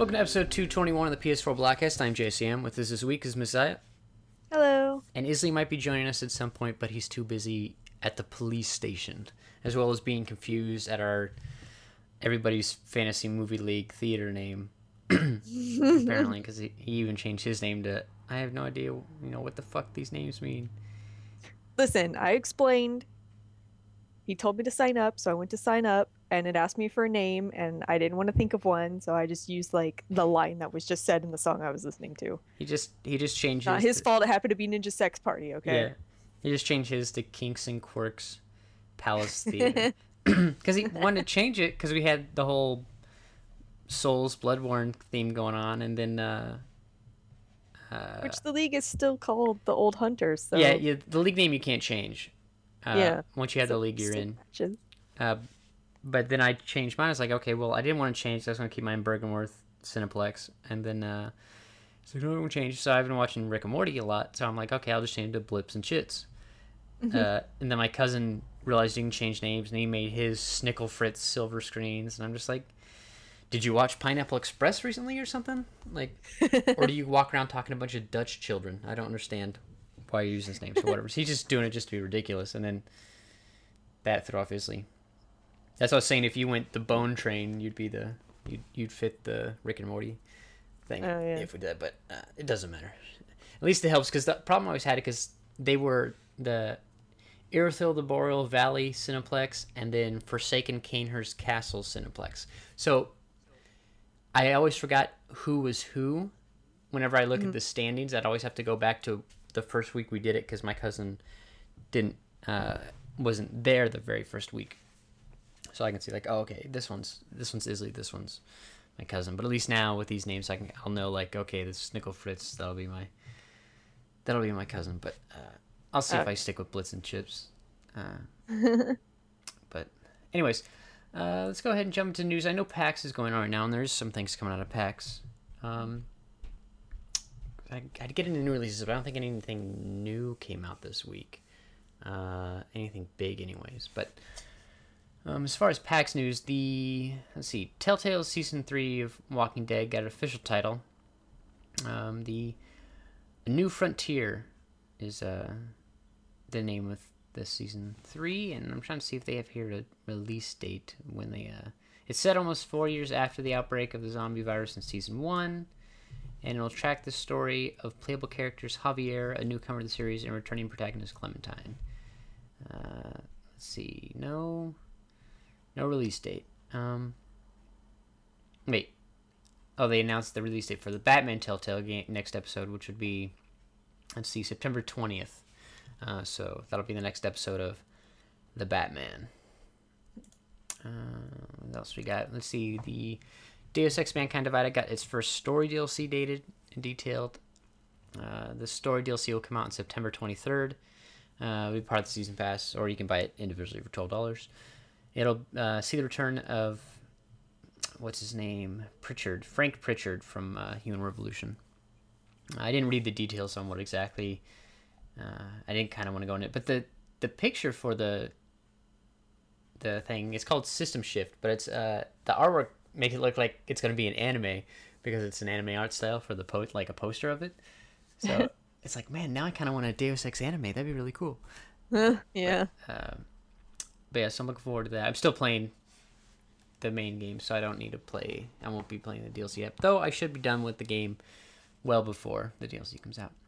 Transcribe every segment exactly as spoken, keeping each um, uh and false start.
Welcome to episode two twenty-one of the P S four Blackcast. I'm J C M. With us this week is Messiah. Hello. And Isley might be joining us at some point, but he's too busy at the police station, as well as being confused at our Everybody's Fantasy Movie League theater name. Apparently, because he, he even changed his name to, I have no idea, you know, what the fuck these names mean. Listen, I explained. He told me to sign up, so I went to sign up, and it asked me for a name, and I didn't want to think of one, so I just used like the line that was just said in the song I was listening to. He just he just changed Not his his to, fault. It happened to be Ninja Sex Party. Okay. Yeah, he just changed his to Kinks and Quirks Palace Theater because he wanted to change it because we had the whole Souls Bloodborne theme going on, and then uh, uh, Which the league is still called the Old Hunters. So. yeah, yeah, the league name you can't change. Uh, yeah. Once you have so the league you're in. Matches. Uh, but then I changed mine. I was like, okay, well, I didn't want to change. So I was going to keep mine Bergenworth Cineplex. And then uh, it's like, no, I won't change. So I've been watching Rick and Morty a lot. So I'm like, okay, I'll just change it to Blips and Chits. Mm-hmm. Uh, and then my cousin realized you can change names, and he made his Snickle Fritz silver screens. And I'm just like, did you watch Pineapple Express recently or something? Like, or do you walk around talking to a bunch of Dutch children? I don't understand why you're using his name. So whatever. So he's just doing it just to be ridiculous. And then that threw off Isley. That's what I was saying. If you went the Bone Train, you'd be the you'd you'd fit the Rick and Morty thing. Oh, yeah. If we did, but uh, it doesn't matter. At least it helps because the problem I always had it because they were the Irithyll the Boreal Valley Cineplex and then Forsaken Canehurst Castle Cineplex. So I always forgot who was who. Whenever I look mm-hmm. at the standings, I'd always have to go back to the first week we did it because my cousin didn't uh, wasn't there the very first week. So I can see like, oh, okay, this one's this one's Isley, this one's my cousin. But at least now with these names, I can I'll know like, okay, this is Snickle Fritz. That'll be my that'll be my cousin. But uh, I'll see uh, if I stick with Blitz and Chips. Uh, but anyways, uh, let's go ahead and jump into news. I know PAX is going on right now, and there's some things coming out of PAX. Um, I I'd get into new releases, but I don't think anything new came out this week. Uh, anything big, anyways, but. Um, as far as PAX news, the let's see, Telltale Season three of Walking Dead got an official title. Um, the New Frontier is uh, the name of the Season three, and I'm trying to see if they have here a release date when they... Uh, it's set almost four years after the outbreak of the zombie virus in Season one, and it'll track the story of playable characters Javier, a newcomer to the series, and returning protagonist Clementine. Uh, let's see, no... No release date. Um, wait. Oh, they announced the release date for the Batman Telltale game next episode, which would be, let's see, September twentieth. Uh, so that'll be the next episode of the Batman. Uh, what else we got? Let's see. The Deus Ex Mankind Divided got its first story D L C dated and detailed. Uh, the story D L C will come out on September twenty-third. Uh, it'll be part of the season pass, or you can buy it individually for twelve dollars. It'll uh, see the return of, what's his name, Pritchard, Frank Pritchard from uh, Human Revolution. I didn't read the details on what exactly, uh, I didn't kind of want to go in it, but the, the picture for the the thing, it's called System Shift, but it's uh, the artwork makes it look like it's going to be an anime, because it's an anime art style for the po- like a poster of it. So it's like, man, now I kind of want a Deus Ex anime, that'd be really cool. yeah. But, uh, But yeah, so I'm looking forward to that. I'm still playing the main game, so I don't need to play. I won't be playing the D L C yet. Though I should be done with the game well before the D L C comes out.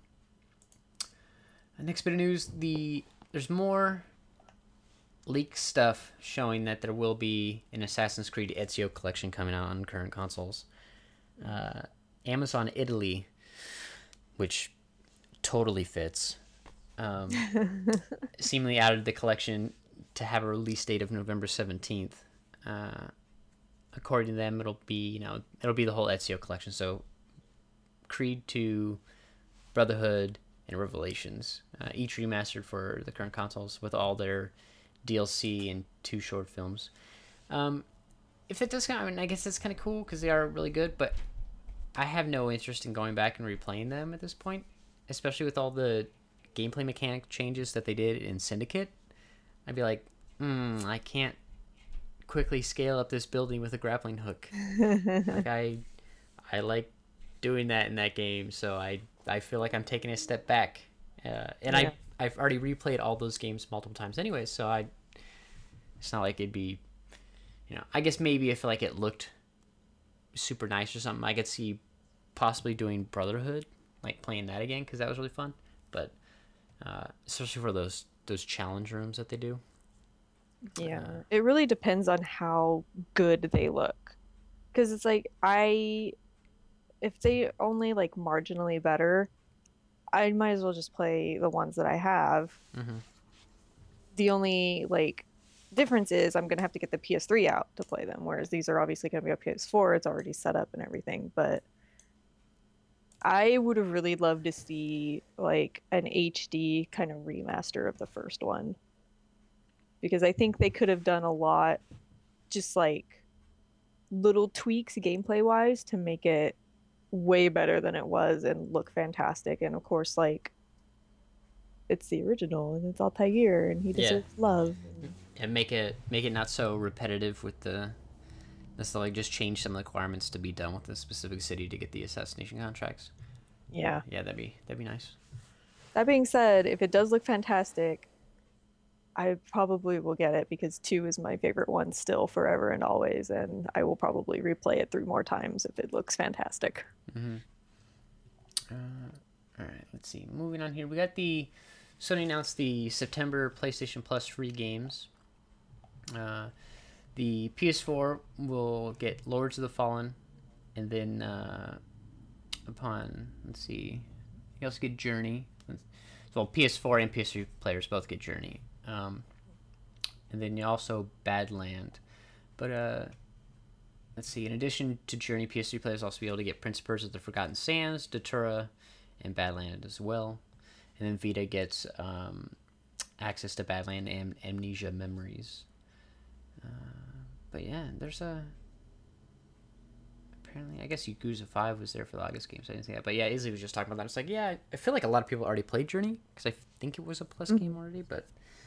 Uh, next bit of news, the there's more leaked stuff showing that there will be an Assassin's Creed Ezio collection coming out on current consoles. Uh, Amazon Italy, which totally fits, um, seemingly added the collection to have a release date of November seventeenth. Uh, according to them, it'll be, you know, it'll be the whole Ezio collection. So Creed two, Brotherhood, and Revelations, uh, each remastered for the current consoles with all their D L C and two short films. Um, if it does kind of, I mean, I guess that's kind of cool because they are really good, but I have no interest in going back and replaying them at this point, especially with all the gameplay mechanic changes that they did in Syndicate. I'd be like, hmm, I can't quickly scale up this building with a grappling hook. like I, I like doing that in that game, so I I feel like I'm taking a step back. Uh, and Yeah. I I've already replayed all those games multiple times anyway, so I it's not like it'd be, you know, I guess maybe if like it looked super nice or something, I could see possibly doing Brotherhood, like playing that again because that was really fun. But uh, especially for those those challenge rooms that they do. Yeah. Uh, It really depends on how good they look. Because it's like I if they only like marginally better, I might as well just play the ones that I have. mm-hmm. The only like difference is I'm gonna have to get the P S three out to play them, whereas these are obviously gonna be a P S four, it's already set up and everything. But I would have really loved to see like an H D kind of remaster of the first one because I think they could have done a lot just like little tweaks gameplay wise to make it way better than it was and look fantastic. And of course, like it's the original and it's Altair and he Yeah, deserves love. And and make it make it not so repetitive with the that's like just change some requirements to be done with a specific city to get the assassination contracts. yeah. Yeah, that'd be that'd be nice. That being said, if it does look fantastic, I probably will get it because two is my favorite one still forever and always, and I will probably replay it three more times if it looks fantastic. Mm-hmm. Uh, all right, let's see. Moving on here, we got the Sony announced the September PlayStation Plus free games. Uh, the P S four will get Lords of the Fallen, and then uh, upon let's see, you also get Journey. Well, P S four and P S three players both get Journey, um, and then you also Badland. But uh, let's see. In addition to Journey, P S three players will also be able to get Prince of Persia: The Forgotten Sands, Datura, and Badland as well. And then Vita gets um, access to Badland and Amnesia Memories. Uh, but yeah, there's a apparently I guess Yakuza five was there for the August games. I didn't see that, but yeah, Izzy was just talking about that. It's like yeah, I feel like a lot of people already played Journey because I think it was a Plus Mm-hmm. game already, but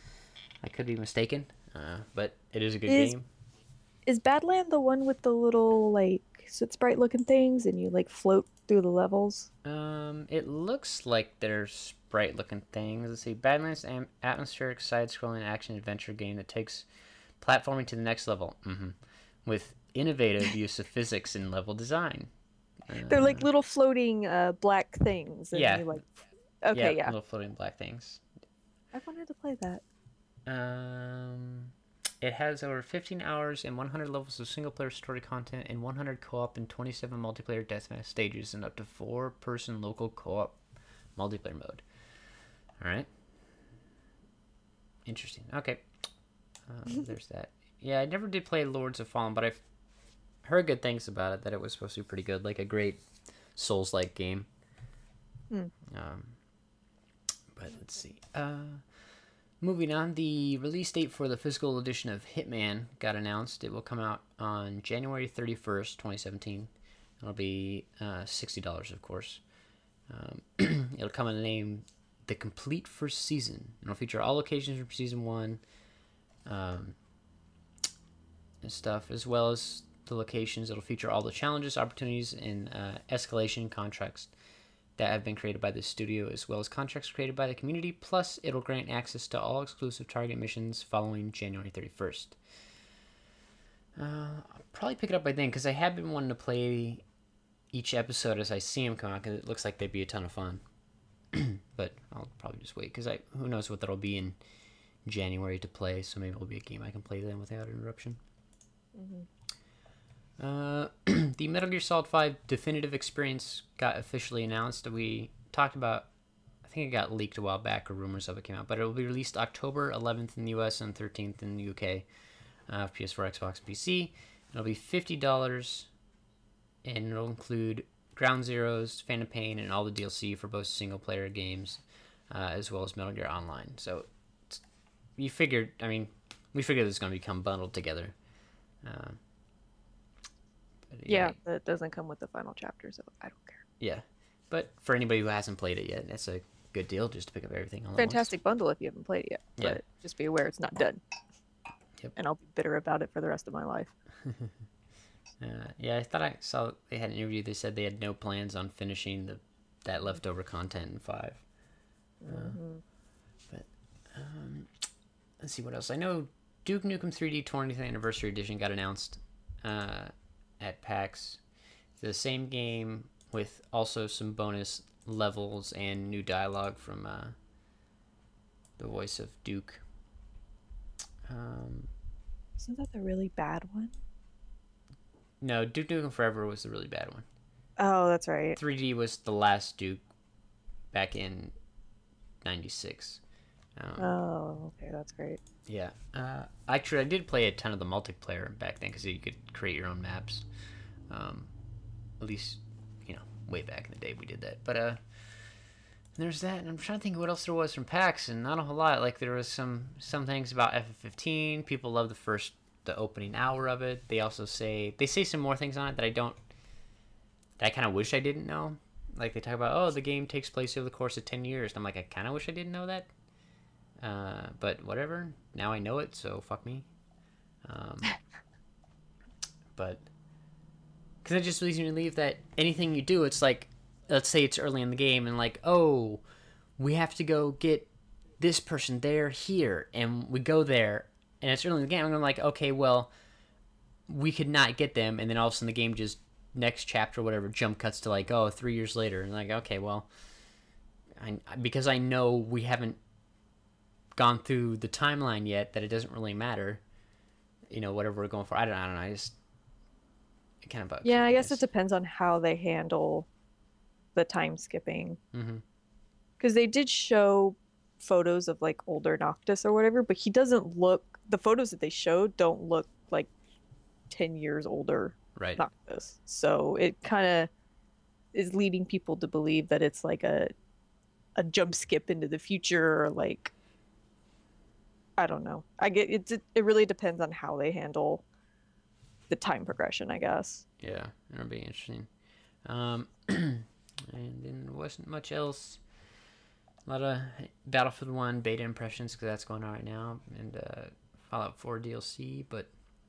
I could be mistaken. Uh, but it is a good Is game. is Badland the one with the little like soot sprite looking things and you like float through the levels? Um, it looks like they're sprite-looking things. Let's see, Badlands am- atmospheric side-scrolling action adventure game that takes platforming to the next level. Mm-hmm. With innovative use of physics in level design. They're Uh, like little floating uh black things and yeah, you like yeah, okay, yeah. little floating black things. I wanted to play that. Um, it has over fifteen hours and one hundred levels of single-player story content and one hundred co-op and twenty-seven multiplayer deathmatch stages and up to four-person local co-op multiplayer mode. All right. Interesting. Okay. Um, there's that. Yeah, I never did play Lords of Fallen, but I've heard good things about it. That it was supposed to be pretty good, like a great Souls-like game. Hmm. Um, but let's see. Uh, moving on, the release date for the physical edition of Hitman got announced. It will come out on January thirty-first, twenty seventeen. It'll be uh, sixty dollars, of course. Um, it'll come in the name The Complete First Season. It'll feature all locations from Season one um, and stuff, as well as the locations. It'll feature all the challenges, opportunities, and uh, escalation contracts that have been created by the studio, as well as contracts created by the community. Plus, it'll grant access to all exclusive target missions following January thirty-first. Uh, I'll probably pick it up by then, because I have been wanting to play each episode as I see them come out, because it looks like they'd be a ton of fun. But I'll probably just wait, because I who knows what that'll be in January to play, so maybe it'll be a game I can play then without interruption. Mm-hmm. Uh, the Metal Gear Solid five Definitive Experience got officially announced. We talked about, I think it got leaked a while back, or rumors of it came out, but it will be released October eleventh in the U S and thirteenth in the U K, uh, P S four, Xbox, and P C. It'll be fifty dollars, and it'll include Ground Zeroes, Phantom Pain, and all the D L C for both single-player games, uh, as well as Metal Gear Online. So, you figured, I mean, we figured it's going to become bundled together. Uh, Yeah, that doesn't come with the final chapter, so I don't care. Yeah, but for anybody who hasn't played it yet, that's a good deal just to pick up everything all Fantastic at once. bundle if you haven't played it yet. Yeah. But just be aware it's not done. Yep. And I'll be bitter about it for the rest of my life. Uh, yeah, I thought I saw they had an interview. They said they had no plans on finishing the that leftover content in five. Uh, Mm-hmm. but um, let's see what else. I know Duke Nukem three D twentieth Anniversary Edition got announced uh, at PAX. The same game with also some bonus levels and new dialogue from uh, the voice of Duke. Um, Isn't that the really bad one? no, Duke Nukem Forever was the really bad one. Oh, that's right. three D was the last Duke back in ninety-six. Um, Oh, okay, that's great. yeah. Uh, actually, I did play a ton of the multiplayer back then because you could create your own maps. Um, at least, you know, way back in the day we did that. But uh, there's that, and I'm trying to think what else there was from PAX, and not a whole lot. Like there was some some things about F F fifteen. People love the first the opening hour of it. They also say they say some more things on it that I don't that I kind of wish I didn't know. Like they talk about, oh, the game takes place over the course of ten years. And I'm like, I kind of wish I didn't know that. Uh, but whatever. Now I know it, so fuck me. Um, but because it just leads me to believe that anything you do, it's like, let's say it's early in the game, and like, oh, we have to go get this person there, here, and we go there, and it's early in the game. I'm like, okay, well, we could not get them, and then all of a sudden the game just next chapter, whatever, jump cuts to like, oh, three years later, and like, okay, well, I, because I know we haven't gone through the timeline yet, that it doesn't really matter, you know, whatever we're going for. I don't, I don't know. I just it kind of bugs. Yeah, me, I guess it depends on how they handle the time skipping. Mm-hmm. Because they did show photos of like older Noctis or whatever, but he doesn't look. The photos that they showed don't look like ten years older Right. Noctis. So it kind of is leading people to believe that it's like a a jump skip into the future, or like I don't know. I get it. It really depends on how they handle the time progression, I guess. Yeah, it'll be interesting. Um, and then there wasn't much else. A lot of Battlefield one beta impressions because that's going on right now, and uh, Fallout four D L C, but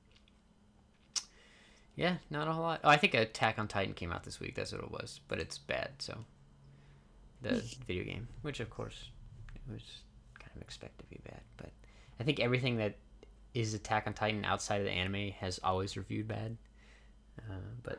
yeah, not a whole lot. Oh, I think Attack on Titan came out this week. That's what it was, but it's bad. So the video game, which of course it was kind of expected to be bad, but I think everything that is Attack on Titan outside of the anime has always reviewed bad. Uh, but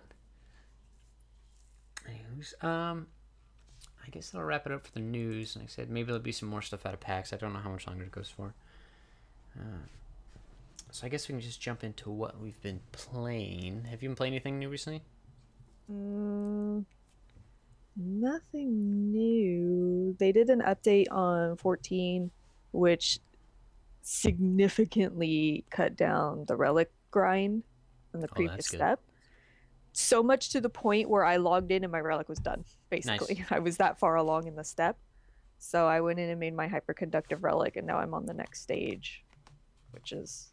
anyways, um, I guess that'll wrap it up for the news. Like I said, maybe there'll be some more stuff out of PAX. I don't know how much longer it goes for. Uh, so I guess we can just jump into what we've been playing. Have you been playing anything new recently? Mm, nothing new. They did an update on fourteen, which significantly cut down the relic grind on the Oh, previous that's good. step. So much to the point where I logged in and my relic was done, basically. Nice. I was that far along in the step. So I went in and made my hyperconductive relic, and now I'm on the next stage, which is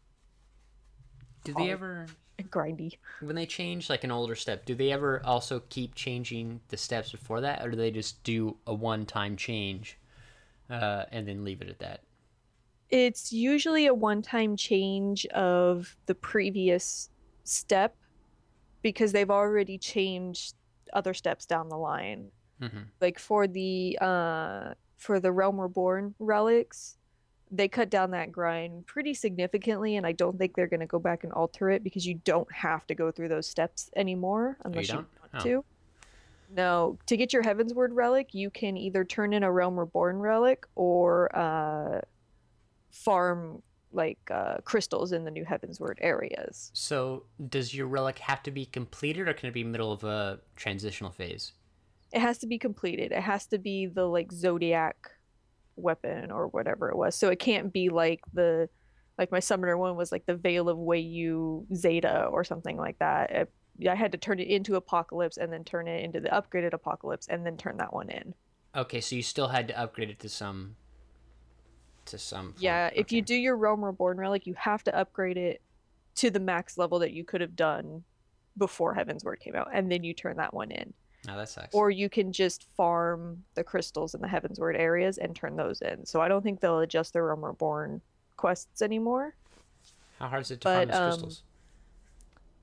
Do they hard ever, and grindy. when they change like an older step, do they ever also keep changing the steps before that, or do they just do a one-time change uh, and then leave it at that? It's usually a one-time change of the previous step because they've already changed other steps down the line. Mm-hmm. Like for the uh for the Realm Reborn relics, they cut down that grind pretty significantly, and I don't think they're going to go back and alter it because you don't have to go through those steps anymore unless you, don't? want Oh. to. No, to get your Heavensward relic, you can either turn in a Realm Reborn relic or uh farm like uh crystals in the new Heavensward areas. So does your relic have to be completed, or can it be middle of a transitional phase? It has to be completed. It has to be the like Zodiac weapon or whatever it was. So it can't be like the like my summoner one was like the Veil of Wayu Zeta or something like that. It, I had to turn it into Apocalypse and then turn it into the upgraded Apocalypse and then turn that one in. Okay, so you still had to upgrade it to some to some form. Yeah, if Okay. you do your Realm Reborn relic, you have to upgrade it to the max level that you could have done before Heavensward came out, and then you turn that one in. Oh, that sucks. Or you can just farm the crystals in the Heavensward areas and turn those in. So I don't think they'll adjust the Realm Reborn quests anymore. How hard is it to but, farm those um, crystals?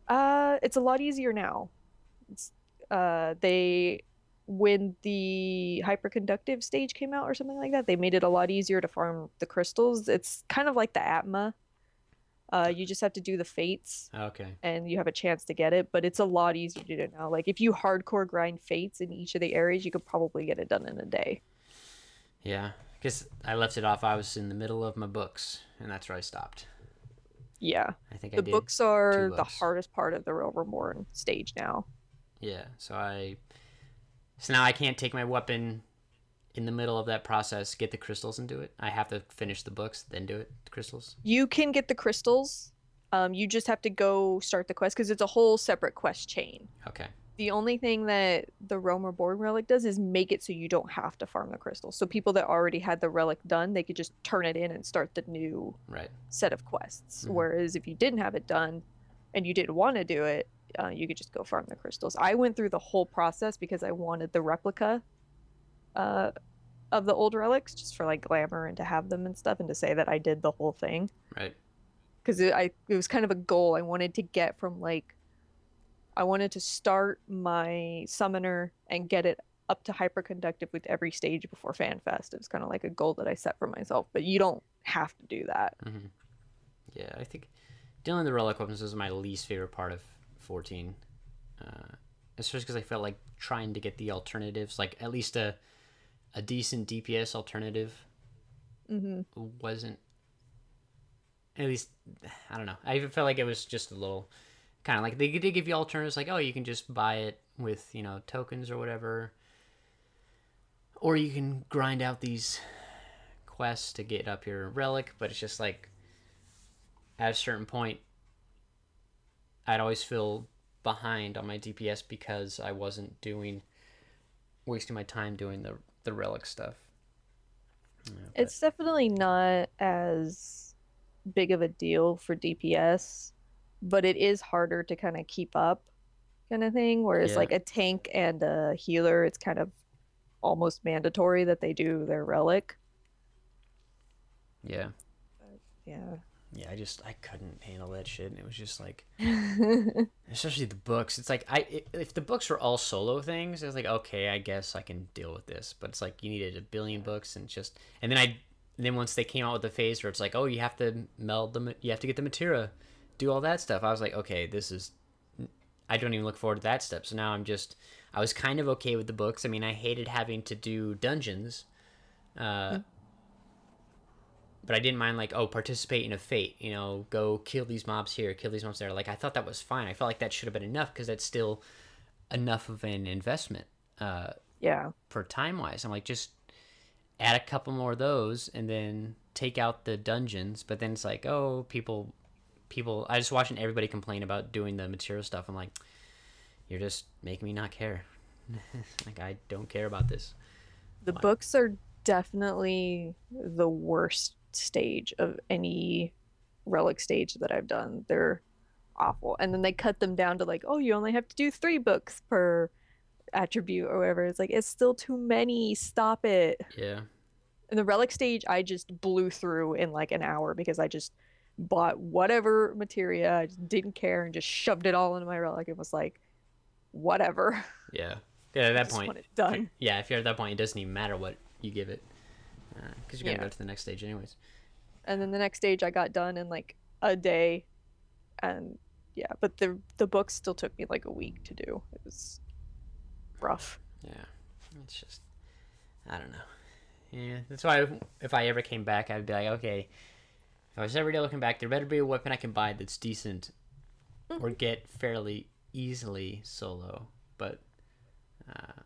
Uh, it's a lot easier now. It's uh they when the hyperconductive stage came out or something like that, they made it a lot easier to farm the crystals. It's kind of like the Atma. Uh, you just have to do the fates Okay. and you have a chance to get it, but it's a lot easier to do it now. Like if you hardcore grind fates in each of the areas, you could probably get it done in a day. Yeah, because I left it off. I was in the middle of my books, and that's where I stopped. Yeah. I think I The did books two are the books. hardest part of the Realm Reborn stage now. Yeah, so I so now I can't take my weapon in the middle of that process, get the crystals and do it. I have to finish the books, then do it. The crystals. You can get the crystals. Um, you just have to go start the quest because it's a whole separate quest chain. Okay. The only thing that the Realm Reborn relic does is make it so you don't have to farm the crystals. So people that already had the relic done, they could just turn it in and start the new Right. set of quests. Mhm. Whereas if you didn't have it done and you didn't want to do it, uh, you could just go farm the crystals. I went through the whole process because I wanted the replica uh, of the old relics just for like glamour and to have them and stuff and to say that I did the whole thing. Right. Because it, I it was kind of a goal I wanted to get from like I wanted to start my summoner and get it up to hyperconductive with every stage before FanFest. It was kind of like a goal that I set for myself, but you don't have to do that. Mm-hmm. Yeah, I think dealing with the relic weapons was my least favorite part of fourteen. Uh, especially because I felt like trying to get the alternatives, like at least a a decent D P S alternative, Mm-hmm. wasn't. At least, I don't know. I even felt like it was just a little kind of like they did give you alternatives, like oh, you can just buy it with you know tokens or whatever, or you can grind out these quests to get up your relic. But it's just like at a certain point, I'd always feel behind on my D P S because I wasn't doing wasting my time doing the the relic stuff. Yeah, but, It's definitely not as big of a deal for D P S, but it is harder to kind of keep up, kind of thing. Whereas yeah, like a tank and a healer, it's kind of almost mandatory that they do their relic. yeah, But yeah. yeah. I just I couldn't handle that shit. And it was just like, especially the books. It's like I if the books were all solo things, I was like, okay, I guess I can deal with this. But it's like you needed a billion books and just and then I and then once they came out with the phase where it's like, oh, you have to meld them, you have to get the materia, do all that stuff. I was like, okay, this is I don't even look forward to that step. So now I'm just I was kind of okay with the books. I mean, I hated having to do dungeons. Uh, but I didn't mind like oh participate in a fate, you know, go kill these mobs here, kill these mobs there. Like I thought that was fine. I felt like that should have been enough because that's still enough of an investment uh, Yeah. for time wise. I'm like just add a couple more of those and then take out the dungeons. But then it's like oh people people I just watching everybody complain about doing the material stuff. I'm like you're just making me not care. Like I don't care about this. The Why? books are definitely the worst stage of any relic stage that I've done. They're awful. And then they cut them down to like, oh, you only have to do three books per attribute or whatever. It's like, it's still too many. Stop it. Yeah. And the relic stage, I just blew through in like an hour because I just bought whatever materia. I just didn't care and just shoved it all into my relic and was like, whatever. Yeah. Yeah, at I that just point, want it if you're- done. yeah, if you're at that point, it doesn't even matter what you give it, because you're gonna Yeah. go to the next stage anyways. And then the next stage I got done in like a day. And yeah, but the the book still took me like a week to do. It was rough. Yeah, it's just, I don't know. Yeah, that's why if I ever came back, I'd be like, okay, if I was ever looking back, there better be a weapon I can buy that's decent, or get fairly easily solo. But, uh,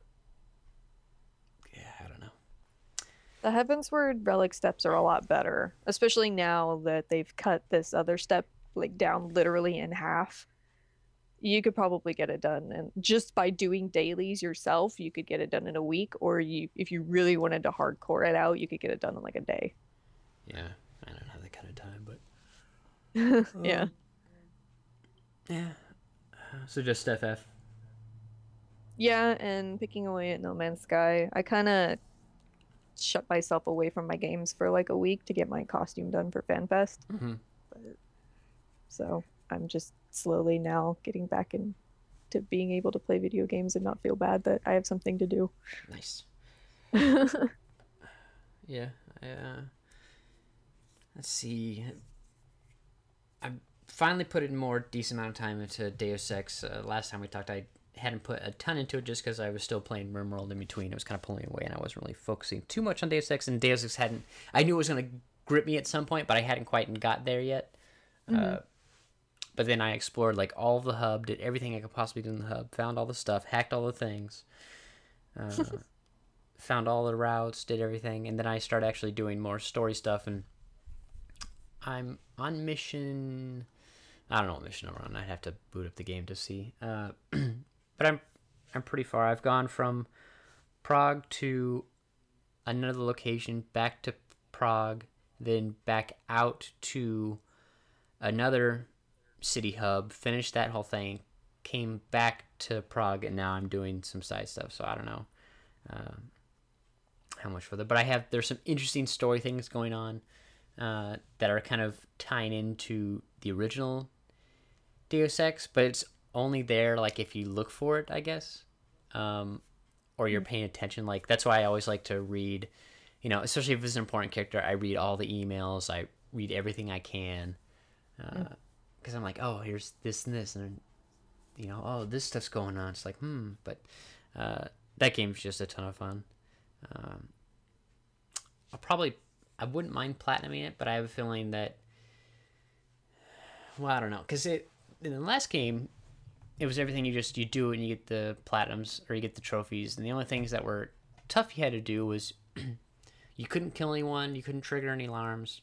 yeah, I don't know. The Heavensward relic steps are a lot better, especially now that they've cut this other step like down literally in half. You could probably get it done, and just by doing dailies yourself, you could get it done in a week. Or you, if you really wanted to hardcore it out, you could get it done in like a day. Yeah, I don't have that kind of time, but Yeah. yeah. So just F F. Yeah, and picking away at No Man's Sky, I kind of shut myself away from my games for like a week to get my costume done for FanFest. Mm-hmm. So I'm just slowly now getting back into being able to play video games and not feel bad that I have something to do. Nice. Yeah. Uh, let's see. I finally put in more decent amount of time into Deus Ex. Uh, last time we talked, I hadn't put a ton into it just because I was still playing RimWorld in between. It was kind of pulling away, and I wasn't really focusing too much on Deus Ex. And Deus Ex hadn't. I knew it was going to grip me at some point, but I hadn't quite got there yet. Mm-hmm. Uh, but then I explored like all of the hub, did everything I could possibly do in the hub, found all the stuff, hacked all the things, uh, found all the routes, did everything, and then I started actually doing more story stuff. And I'm on mission. I don't know what mission I'm on. I'd have to boot up the game to see. Uh, but I'm I'm pretty far. I've gone from Prague to another location, back to Prague, then back out to another city hub, finished that whole thing, came back to Prague, and now I'm doing some side stuff. So I don't know uh, how much further. But I have there's some interesting story things going on uh, that are kind of tying into the original Deus Ex, but it's only there like if you look for it, I guess, um, or you're paying attention. Like that's why I always like to read, you know, especially if it's an important character. I read all the emails. I read everything I can, because uh, I'm like, oh, here's this and this, and you know, oh, this stuff's going on. It's like, hmm, but uh, that game's just a ton of fun. Um, I'll probably, I wouldn't mind platinuming it, but I have a feeling that, well, I don't know, because it. In the last game, it was everything you just you do it and you get the platinums or you get the trophies, and the only things that were tough you had to do was you couldn't kill anyone, you couldn't trigger any alarms,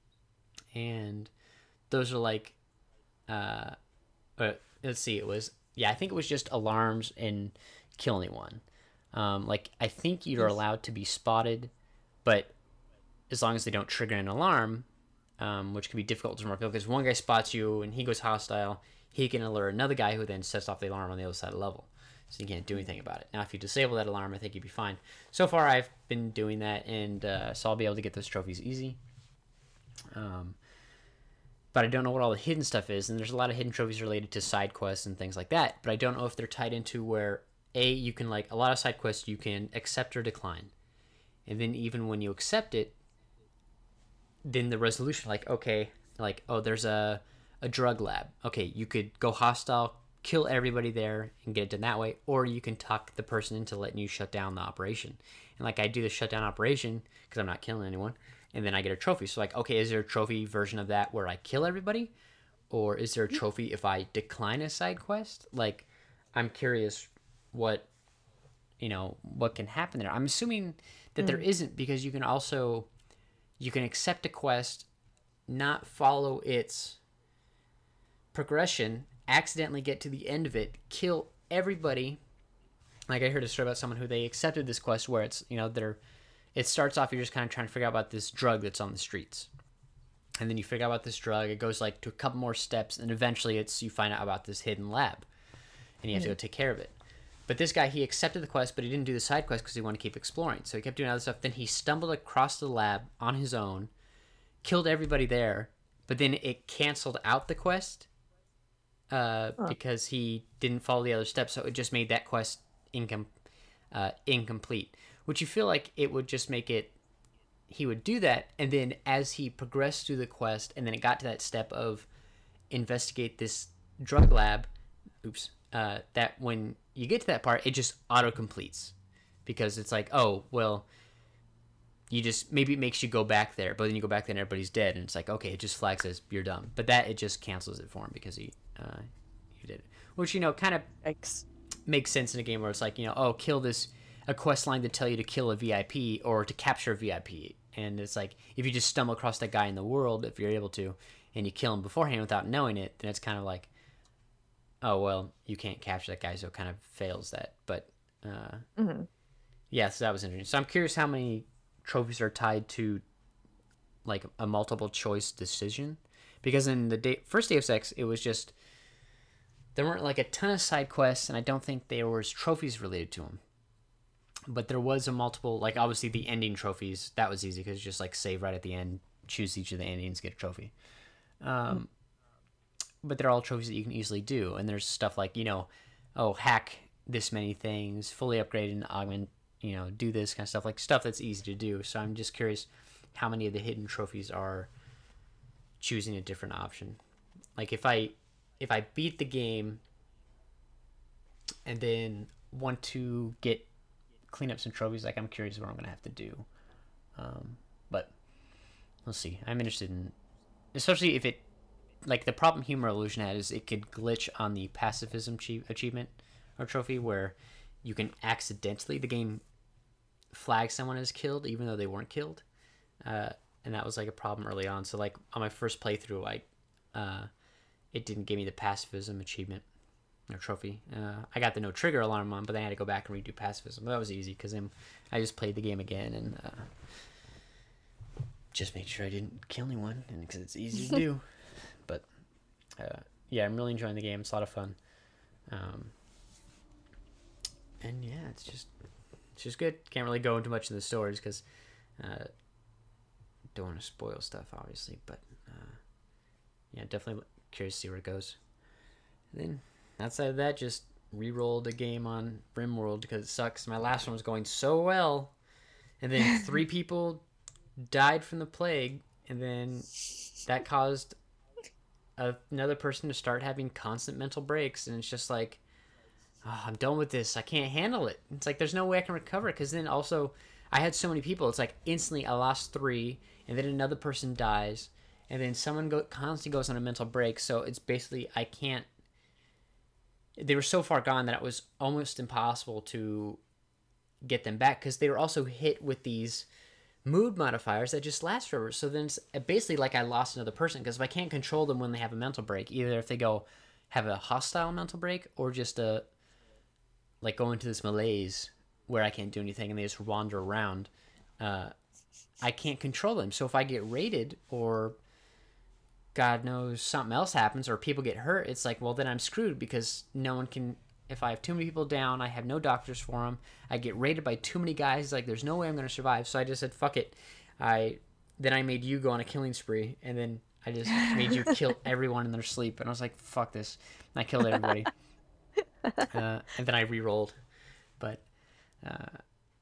and those are like uh but let's see, it was yeah I think it was just alarms and kill anyone. Um like I think you're allowed to be spotted, but as long as they don't trigger an alarm, Um, which can be difficult to reveal because one guy spots you and he goes hostile, he can alert another guy who then sets off the alarm on the other side of the level. So you can't do anything about it. Now, if you disable that alarm, I think you'd be fine. So far, I've been doing that, and uh, so I'll be able to get those trophies easy. Um, but I don't know what all the hidden stuff is, and there's a lot of hidden trophies related to side quests and things like that. But I don't know if they're tied into where, A, you can, like, a lot of side quests you can accept or decline. And then even when you accept it, then the resolution, like, okay, like, oh, there's a, a drug lab. Okay, you could go hostile, kill everybody there, and get it done that way, or you can talk the person into letting you shut down the operation. And, like, I do the shutdown operation because I'm not killing anyone, and then I get a trophy. So, like, okay, is there a trophy version of that where I kill everybody? Or is there a trophy if I decline a side quest? Like, I'm curious what, you know, what can happen there. I'm assuming that mm. there isn't, because you can also... You can accept a quest, not follow its progression, accidentally get to the end of it, kill everybody. Like I heard a story about someone who they accepted this quest where it's, you know, they're, it starts off, you're just kind of trying to figure out about this drug that's on the streets. And then you figure out about this drug, it goes like to a couple more steps, and eventually it's, you find out about this hidden lab. And you have mm. to go take care of it. But this guy, he accepted the quest, but he didn't do the side quest because he wanted to keep exploring. So he kept doing other stuff. Then he stumbled across the lab on his own, killed everybody there, but then it canceled out the quest uh, huh. because he didn't follow the other steps. So it just made that quest incom- uh, incomplete, which you feel like it would just make it, he would do that. And then as he progressed through the quest, and then it got to that step of investigate this drug lab, oops, uh, that when you get to that part, it just auto completes because it's like, oh, well, you just, maybe it makes you go back there, but then you go back there and everybody's dead, and it's like, okay, it just flags as you're done. But that, it just cancels it for him because he, uh, he did it. Which, you know, kind of Yikes. makes sense in a game where it's like, you know, oh, kill this, a quest line to tell you to kill a V I P or to capture a V I P. And it's like, if you just stumble across that guy in the world, if you're able to, and you kill him beforehand without knowing it, then it's kind of like, oh, well, you can't capture that guy, so it kind of fails that. But, uh, mm-hmm. yeah, so that was interesting. So I'm curious how many trophies are tied to, like, a multiple choice decision. Because in the day, first Deus Ex, it was just, there weren't, like, a ton of side quests, and I don't think there was trophies related to them. But there was a multiple, like, obviously the ending trophies, that was easy, because just, like, save right at the end, choose each of the endings, get a trophy. Um... Mm-hmm. but they're all trophies that you can easily do. And there's stuff like, you know, oh, hack this many things, fully upgrade and augment, you know, do this kind of stuff, like stuff that's easy to do. So I'm just curious how many of the hidden trophies are choosing a different option. Like if I if I beat the game and then want to get clean up some trophies, like I'm curious what I'm gonna have to do. Um, but we'll see. I'm interested in, especially if it, like the problem Human Revolution had is it could glitch on the pacifism chi- achievement or trophy where you can accidentally, the game flags someone as killed even though they weren't killed. Uh, and that was like a problem early on. So like on my first playthrough, I, uh, it didn't give me the pacifism achievement or trophy. Uh, I got the no trigger alarm on, but then I had to go back and redo pacifism. But that was easy because then I just played the game again and uh, just made sure I didn't kill anyone, and because it's easy to do. But uh, yeah, I'm really enjoying the game. It's a lot of fun. Um, and yeah, it's just it's just good. Can't really go into much of the stories because uh, don't want to spoil stuff, obviously. But uh, yeah, definitely curious to see where it goes. And then outside of that, just re-rolled a game on RimWorld because it sucks. My last one was going so well, and then three people died from the plague, and then that caused a, another person to start having constant mental breaks, and it's just like, oh, I'm done with this. I can't handle it. It's like there's no way I can recover because then also I had so many people. It's like instantly I lost three, and then another person dies, and then someone go, constantly goes on a mental break. So it's basically I can't. They were so far gone that it was almost impossible to get them back because they were also hit with these mood modifiers that just last forever. So then it's basically like I lost another person because if I can't control them when they have a mental break, either if they go have a hostile mental break or just a like go into this malaise where I can't do anything and they just wander around, uh, I can't control them. So if I get raided or God knows something else happens or people get hurt, it's like, well, then I'm screwed because no one can. If I have too many people down, I have no doctors for them. I get raided by too many guys. Like, there's no way I'm going to survive. So I just said, fuck it. I Then I made you go on a killing spree, and then I just made you kill everyone in their sleep. And I was like, fuck this. And I killed everybody. uh, and then I re-rolled. But uh,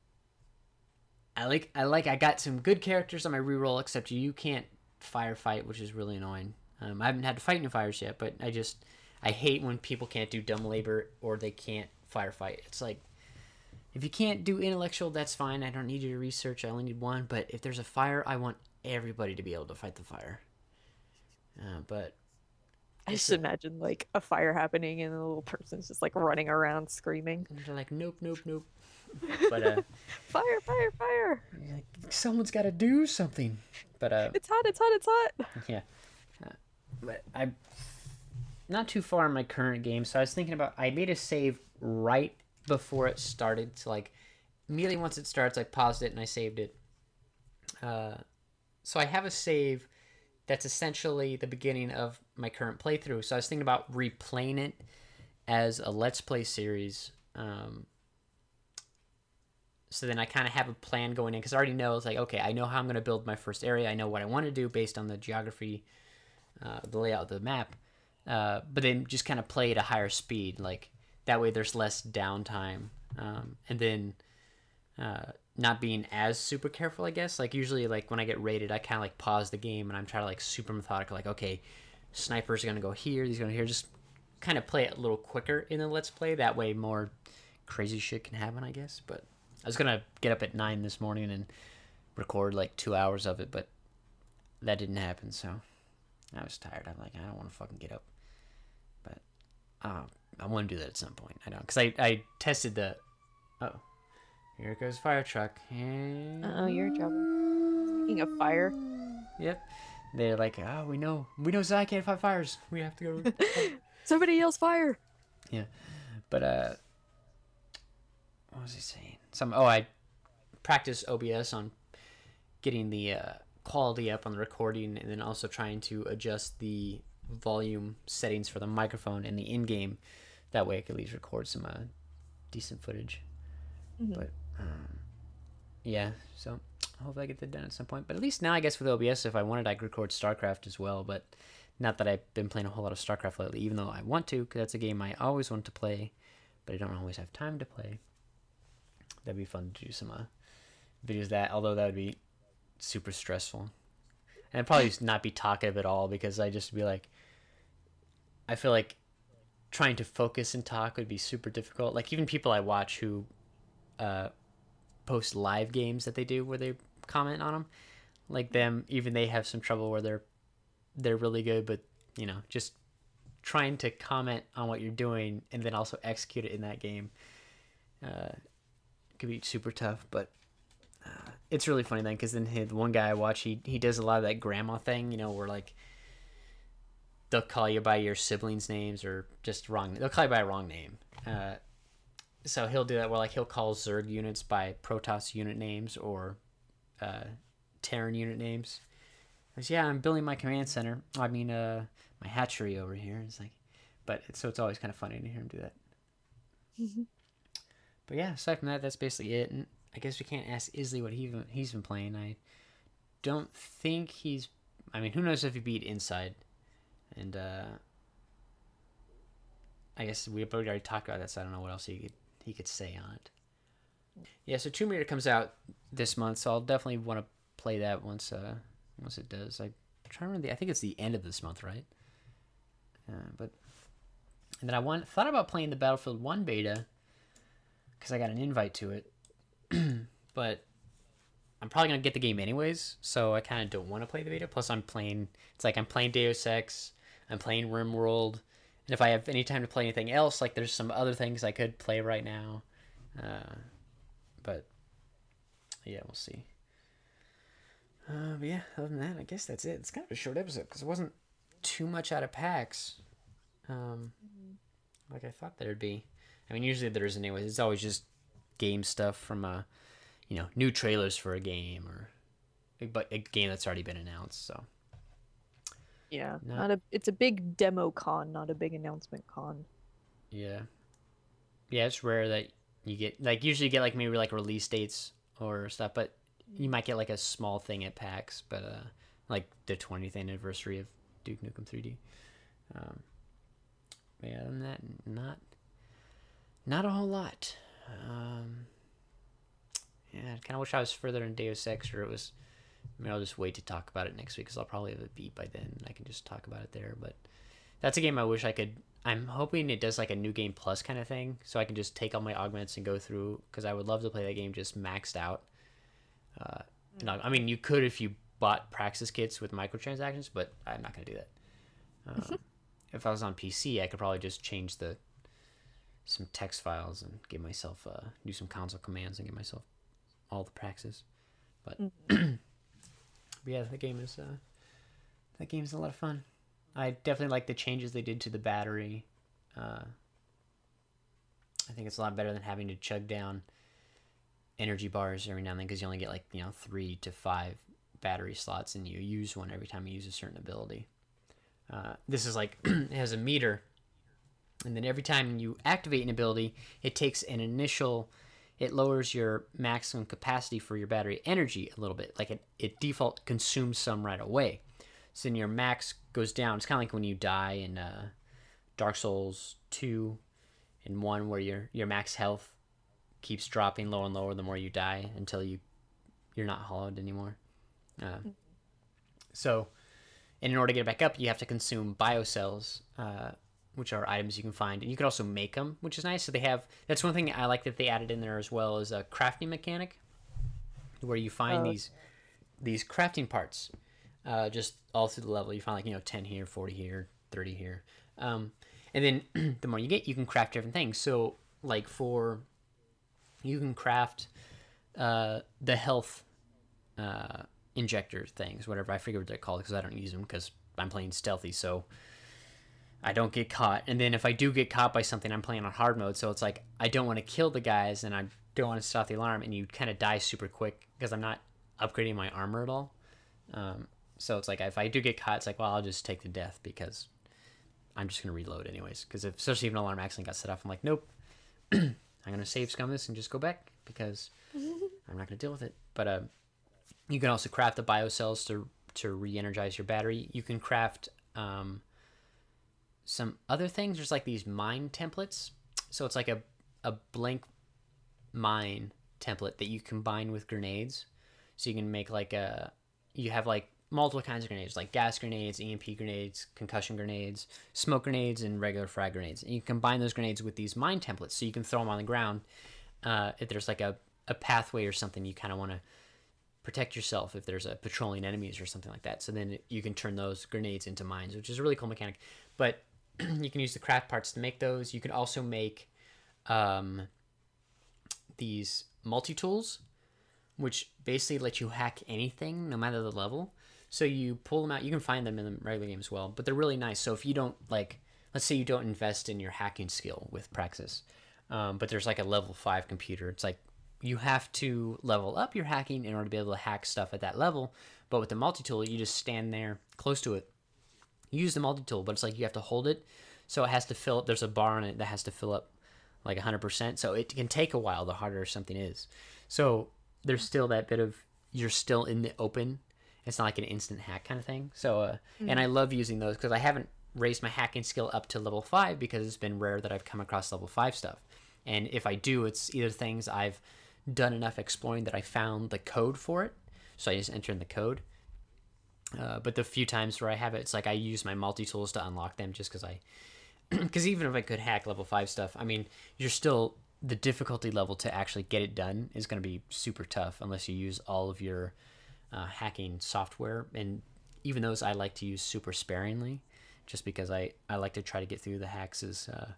I like, I like, I got some good characters on my re-roll, except you can't firefight, which is really annoying. Um, I haven't had to fight any fires yet, but I just I hate when people can't do dumb labor or they can't firefight. It's like, if you can't do intellectual, that's fine. I don't need you to research. I only need one. But if there's a fire, I want everybody to be able to fight the fire. Uh, but I just a, imagine like a fire happening and the little person's just like running around screaming. And they're like, nope, nope, nope. But uh, fire, fire, fire! Like, someone's got to do something. But uh, it's hot, it's hot, it's hot. Yeah, uh, but I'm not too far in my current game, so I was thinking about. I made a save right before it started, so like immediately once it starts, I paused it and I saved it. Uh, so I have a save that's essentially the beginning of my current playthrough. So I was thinking about replaying it as a Let's Play series. Um, So then I kind of have a plan going in because I already know it's like, okay, I know how I'm going to build my first area. I know what I want to do based on the geography, uh, the layout of the map. Uh, but then just kind of play at a higher speed. Like that way there's less downtime. Um, and then uh, not being as super careful, I guess. Like usually like when I get raided, I kind of like pause the game and I'm trying to like super methodical. Like, okay, snipers are going to go here. These are going to go here. Just kind of play it a little quicker in the Let's Play. That way more crazy shit can happen, I guess. But I was going to get up at nine this morning and record like two hours of it, but that didn't happen, so I was tired. I'm like, I don't want to fucking get up. But uh, I want to do that at some point. I know, because I, I tested the... Oh, here goes fire truck. And... Uh-oh, you're in trouble. Speaking of fire. Yep. They're like, oh, we know. We know Zai can't fight fires. We have to go... Somebody yells fire! Yeah. But, uh... what was he saying? Some oh, I practice O B S on getting the uh, quality up on the recording, and then also trying to adjust the volume settings for the microphone in the in-game. That way, I can at least record some uh, decent footage. Mm-hmm. But um, yeah, so hopefully I get that done at some point. But at least now, I guess with O B S, if I wanted, I could record StarCraft as well. But Not that I've been playing a whole lot of StarCraft lately, even though I want to, because that's a game I always want to play, but I don't always have time to play. That'd be fun to do some uh, videos of that, although that would be super stressful. And I'd probably not be talkative at all, because I just be like, I feel like trying to focus and talk would be super difficult. Like, even people I watch who uh, post live games that they do where they comment on them, like them, even they have some trouble where they're they're really good, but you know, just trying to comment on what you're doing and then also execute it in that game uh, could be super tough. But uh, it's really funny then, because then hey, the one guy I watch, he he does a lot of that grandma thing, you know, where like they'll call you by your siblings' names or just wrong. They'll call you by a wrong name. Uh, so he'll do that where like he'll call Zerg units by Protoss unit names or uh, Terran unit names. I said, yeah, I'm building my command center. I mean, uh, my hatchery over here. It's like, but it's, so it's always kind of funny to hear him do that. Mm-hmm. But yeah, aside from that, that's basically it. And I guess we can't ask Isley what he he's been playing. I don't think he's. I mean, who knows if he beat Inside. And uh, I guess we already talked about that, so I don't know what else he could he could say on it. Yeah, so Tomb Raider comes out this month, so I'll definitely want to play that once uh, once it does. I try to remember the, I think it's the end of this month, right? Uh, but and then I want thought about playing the Battlefield one beta because I got an invite to it, but I'm probably gonna get the game anyways, so I kind of don't want to play the beta. Plus, I'm playing. It's like I'm playing Deus Ex. I'm playing RimWorld, and if I have any time to play anything else, like there's some other things I could play right now. Uh, but yeah, we'll see. Uh, but yeah, other than that, I guess that's it. It's kind of a short episode because it wasn't too much out of PAX, um, like I thought there'd be. I mean, usually there isn't anyways. It's always just game stuff from uh, you know, new trailers for a game or, but a game that's already been announced. So. Yeah, not, not a. It's a big demo con, not a big announcement con. Yeah. Yeah, it's rare that you get like usually you get like maybe like release dates or stuff, but you might get like a small thing at PAX, but uh, like the twentieth anniversary of Duke Nukem three D. Um, yeah, other than that, not not a whole lot. Um, yeah, I kind of wish I was further in Deus Ex, or it was. I mean, I'll just wait to talk about it next week because I'll probably have a beat by then. And I can just talk about it there. But that's a game I wish I could. I'm hoping it does like a new game plus kind of thing, so I can just take all my augments and go through. Because I would love to play that game just maxed out. Uh, mm. and I, I mean, you could if you bought Praxis kits with microtransactions, but I'm not gonna do that. Um, if I was on P C, I could probably just change the some text files and give myself uh, do some console commands and give myself all the Praxis. But. Mm. But yeah, that game is uh, that game's a lot of fun. I definitely like the changes they did to the battery. Uh, I think it's a lot better than having to chug down energy bars every now and then because you only get like you know three to five battery slots and you use one every time you use a certain ability. Uh, this is like it has a meter, and then every time you activate an ability, it takes an initial. It lowers your maximum capacity for your battery energy a little bit. Like it, it default consumes some right away. So then your max goes down. It's kind of like when you die in uh, Dark Souls two and one where your, your max health keeps dropping lower and lower the more you die until you, you're not hollowed anymore. Uh, so and in order to get it back up, you have to consume biocells, uh, which are items you can find, and you can also make them, which is nice. So they have that's one thing I like that they added in there as well is a crafting mechanic, where you find oh. these these crafting parts, uh, just all through the level. You find like you know ten here, forty here, thirty here, um, and then the more you get, you can craft different things. So like for you can craft uh, the health uh, injector things, whatever I forget what they're called because I don't use them because I'm playing stealthy. So. I don't get caught. And then if I do get caught by something, I'm playing on hard mode. So it's like, I don't want to kill the guys and I don't want to stop the alarm. And you kind of die super quick because I'm not upgrading my armor at all. Um, so it's like, if I do get caught, it's like, well, I'll just take the death because I'm just going to reload anyways. Because if, especially if an alarm accident got set off, I'm like, nope. I'm going to save scum this and just go back because I'm not going to deal with it. But uh, you can also craft the biocells to, to re-energize your battery. You can craft um, some other things. There's like these mine templates. So it's like a, a blank mine template that you combine with grenades. So you can make like a, you have like multiple kinds of grenades, like gas grenades, E M P grenades, concussion grenades, smoke grenades, and regular frag grenades. And you combine those grenades with these mine templates, so you can throw them on the ground. Uh, if there's like a, a pathway or something, you kind of want to protect yourself if there's a patrolling enemies or something like that. So then you can turn those grenades into mines, which is a really cool mechanic. But you can use the craft parts to make those. You can also make um, these multi-tools, which basically let you hack anything, no matter the level. So you pull them out. You can find them in the regular game as well, but they're really nice. So if you don't, like, let's say you don't invest in your hacking skill with Praxis, um, but there's like a level five computer. It's like you have to level up your hacking in order to be able to hack stuff at that level. But with the multi-tool, you just stand there close to it. You use the multi-tool, but it's like you have to hold it. So it has to fill up. There's a bar on it that has to fill up like one hundred percent. So it can take a while the harder something is. So there's still that bit of, you're still in the open. It's not like an instant hack kind of thing. So, uh, mm-hmm. and I love using those because I haven't raised my hacking skill up to level five because it's been rare that I've come across level five stuff. And if I do, it's either things I've done enough exploring that I found the code for it. So I just enter in the code. Uh, but the few times where I have it, it's like I use my multi-tools to unlock them just because I, because even if I could hack level five stuff, I mean, you're still, the difficulty level to actually get it done is going to be super tough unless you use all of your Uh, hacking software, and even those I like to use super sparingly, just because I, I like to try to get through the hacks as uh,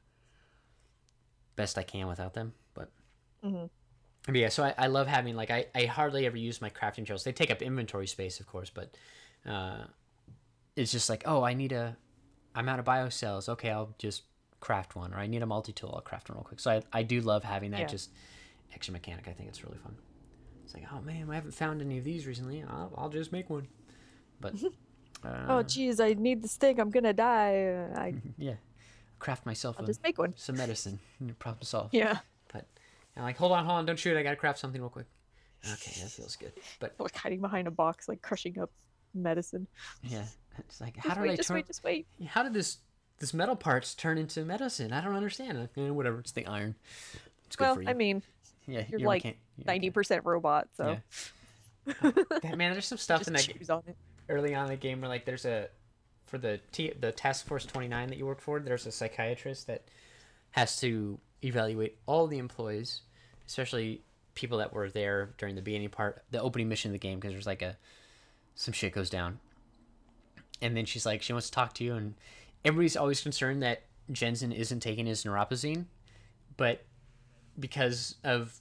best I can without them. But, mm-hmm. but yeah, so I, I love having, like, I, I hardly ever use my crafting trails. They take up inventory space, of course, but uh, it's just like, oh, I need a, I'm out of biocells. Okay, I'll just craft one, or I need a multi-tool. I'll craft one real quick. So I, I do love having that yeah. just extra mechanic. I think it's really fun. It's like, oh man, I haven't found any of these recently. I'll, I'll just make one. But uh, oh geez, I need the stick. I'm gonna die. I yeah, craft myself. I'll a, just make one. Some medicine. Problem solved. Yeah. But I'm like, hold on, hold on, don't shoot. I gotta craft something real quick. Okay, that feels good. But like hiding behind a box, like crushing up medicine. Yeah, it's like, just how did wait, I just turn? wait, just wait. How did this this metal parts turn into medicine? I don't understand. Like, eh, whatever, it's the iron. It's good well, for you. I mean, yeah, you're, you're like ninety percent robot, so. Yeah. That, man, there's some stuff in that choose on it. early on in the game where, like, there's a for the T, the Task Force twenty-nine that you work for. There's a psychiatrist that has to evaluate all the employees, especially people that were there during the beginning part, the opening mission of the game, because there's like a some shit goes down, and then she's like, she wants to talk to you, and everybody's always concerned that Jensen isn't taking his neuropozyne, but because of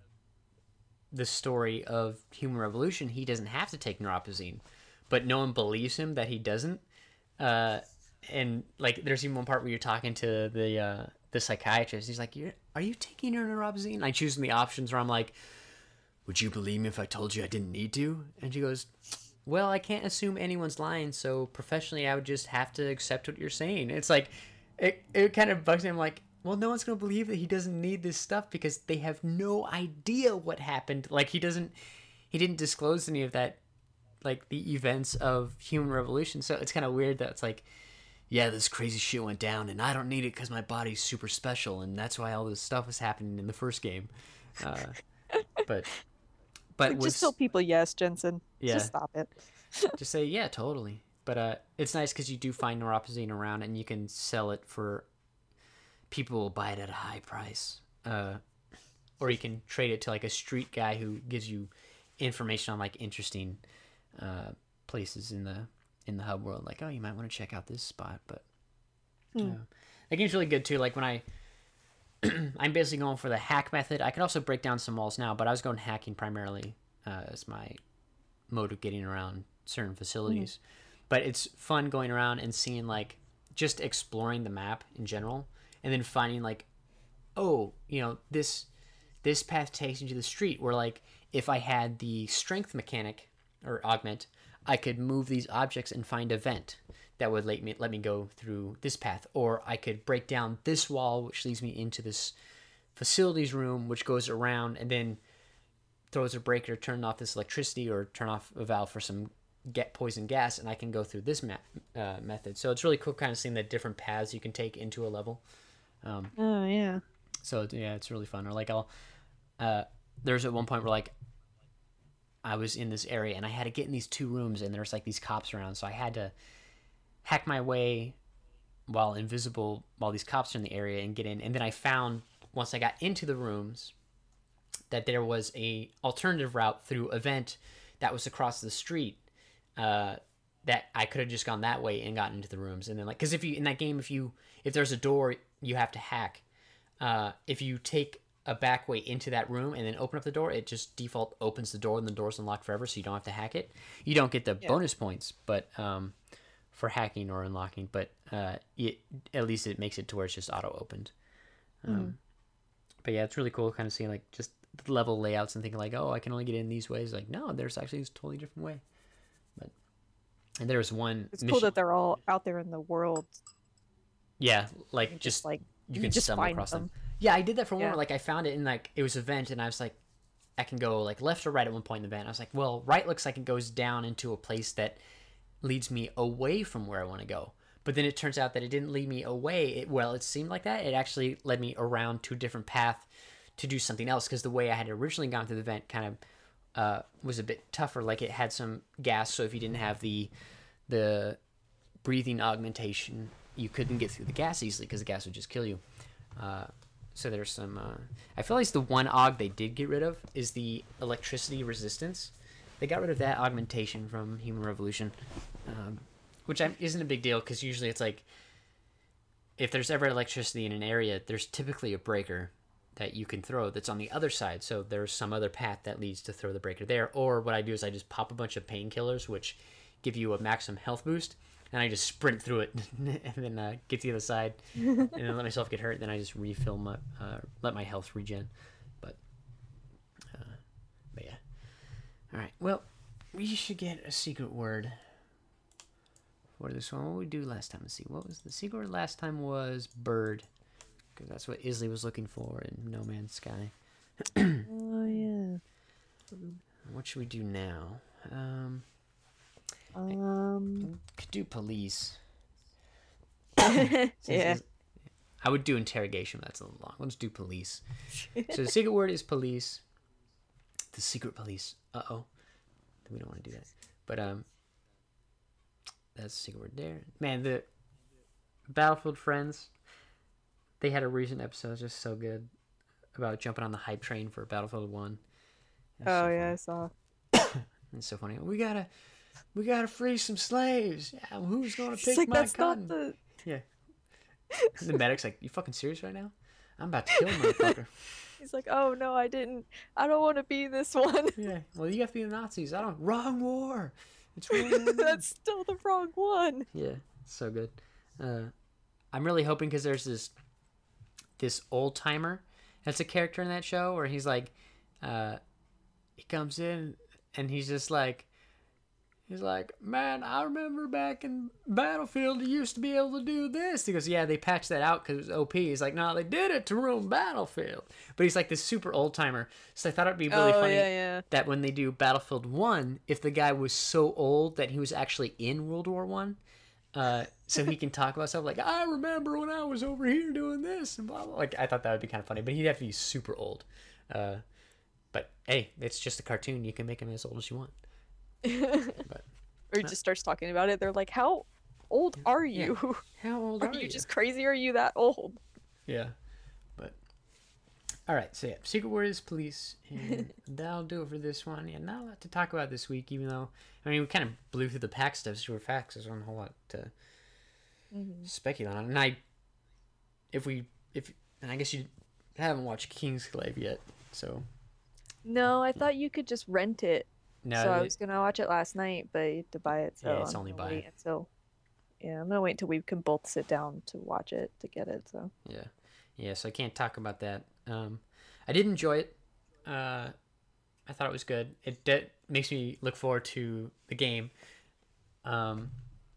the story of Human Revolution, he doesn't have to take neuropozyne, but no one believes him that he doesn't. Uh, and like, there's even one part where you're talking to the uh, the psychiatrist. He's like, you're, "Are you taking your neuropozyne?" I choose the options where I'm like, "Would you believe me if I told you I didn't need to?" And she goes, "Well, I can't assume anyone's lying, so professionally, I would just have to accept what you're saying." It's like, it it kind of bugs me. I'm like, well, no one's going to believe that he doesn't need this stuff because they have no idea what happened. Like, he doesn't, he didn't disclose any of that, like, the events of Human Revolution. So it's kind of weird that it's like, yeah, this crazy shit went down and I don't need it because my body's super special. And that's why all this stuff was happening in the first game. Uh, but, but like, with, just tell people yes, Jensen. Yeah. Just stop it. Just say, yeah, totally. But uh, it's nice because you do find neuropozyne around and you can sell it for, people will buy it at a high price, uh, or you can trade it to like a street guy who gives you information on like interesting uh, places in the in the hub world. Like, oh, you might want to check out this spot. But mm. uh, the game's really good too. Like when I, I'm basically going for the hack method. I could also break down some walls now, but I was going hacking primarily uh, as my mode of getting around certain facilities. Mm. But it's fun going around and seeing like just exploring the map in general. And then finding like, oh, you know, this this path takes you to the street where like if I had the strength mechanic or augment, I could move these objects and find a vent that would let me let me go through this path. Or I could break down this wall, which leads me into this facilities room, which goes around and then throws a breaker, turn off this electricity or turn off a valve for some get poison gas, and I can go through this ma- uh, method. So it's really cool, kind of seeing the different paths you can take into a level. Um, Oh yeah. so yeah, it's really fun. Or like I'll uh, there's at one point where like I was in this area and I had to get in these two rooms, and there's like these cops around, so I had to hack my way while invisible while these cops are in the area and get in. And then I found once I got into the rooms that there was a alternative route through a vent that was across the street, uh, that I could have just gone that way and gotten into the rooms. And then like, because if you in that game, if you if there's a door you have to hack, uh, if you take a back way into that room and then open up the door, it just default opens the door and the door's unlocked forever, so you don't have to hack it. You don't get the yeah. bonus points, but um, for hacking or unlocking, but uh, it, at least it makes it to where it's just auto opened. Um, mm. But yeah, it's really cool, kind of seeing like just the level layouts and thinking like, oh, I can only get in these ways. Like, no, there's actually this totally different way. But and there's one. It's mission. Cool that they're all out there in the world. Yeah, like you just, just like you you can just stumble find across them. them. Yeah, I did that for yeah. one. Like I found it in like it was a vent, and I was like, I can go like left or right at one point in the vent. I was like, well, right looks like it goes down into a place that leads me away from where I want to go. But then it turns out that it didn't lead me away. It, well, it seemed like that. It actually led me around to a different path to do something else, because the way I had originally gone through the vent kind of uh, was a bit tougher. Like it had some gas, so if you didn't have the the breathing augmentation, you couldn't get through the gas easily because the gas would just kill you. Uh, so there's some. Uh, I feel like the one aug they did get rid of is the electricity resistance. They got rid of that augmentation from Human Revolution, um, which I'm, isn't a big deal, because usually it's like if there's ever electricity in an area, there's typically a breaker that you can throw that's on the other side. So there's some other path that leads to throw the breaker there. Or what I do is I just pop a bunch of painkillers, which give you a maximum health boost, and I just sprint through it and then uh, get to the other side and then let myself get hurt. Then I just refill my, uh, let my health regen. But, uh, but yeah. All right. Well, we should get a secret word for this one. What did we do last time? Let's see. What was the secret word last time? Was bird. Because that's what Isley was looking for in No Man's Sky. Oh, yeah. What should we do now? Um, um. I could do police. Yeah. I would do interrogation, but that's a little long. Let's do police. So the secret word is police. The secret police. Uh-oh. We don't want to do that. But, um, that's the secret word there. Man, the Battlefield Friends, they had a recent episode just so good about jumping on the hype train for Battlefield One. Oh so yeah, I saw. It's so funny. We gotta, we gotta free some slaves. Yeah, who's gonna pick like, my that's cotton? Not the... Yeah. And the medic's like, "You fucking serious right now? I'm about to kill a motherfucker." He's like, "Oh no, I didn't. I don't want to be this one." Yeah. Well, you have to be the Nazis. I don't. Wrong war. It's wrong. That's still the wrong one. Yeah. So good. Uh, I'm really hoping, because there's this. this old timer that's a character in that show where he's like uh he comes in and he's just like he's like man, I remember back in Battlefield you used to be able to do this. He goes, yeah, they patched that out because it was O P. He's like, no, they did it to ruin Battlefield. But he's like this super old timer, so I thought it'd be really oh, funny yeah, yeah. that when they do Battlefield One, if the guy was so old that he was actually in World War One, Uh, so he can talk about stuff like, I remember when I was over here doing this and blah, blah. Like, I thought that would be kind of funny, but he'd have to be super old. Uh, but hey, it's just a cartoon. You can make him as old as you want. But, or he just starts talking about it. They're like, how old are you? Yeah. How old are, are you? you? Just crazy? Or are you that old? Yeah. But, all right. So yeah, secret word is police. And that'll do it for this one. Yeah, not a lot to talk about this week, even though, I mean, we kind of blew through the pack stuff, so we're facts. There's not a whole lot to mm-hmm. speculate on. And I, if we, if, and I guess you haven't watched Kingsglaive yet, so. No, I thought you could just rent it. No, so it, I was gonna watch it last night, but you have to buy it. So yeah, it's I'm only gonna buy wait it. Until, yeah, I'm gonna wait until we can both sit down to watch it to get it. So. Yeah, yeah. So I can't talk about that. Um, I did enjoy it. Uh, I thought it was good. It de- makes me look forward to the game, um,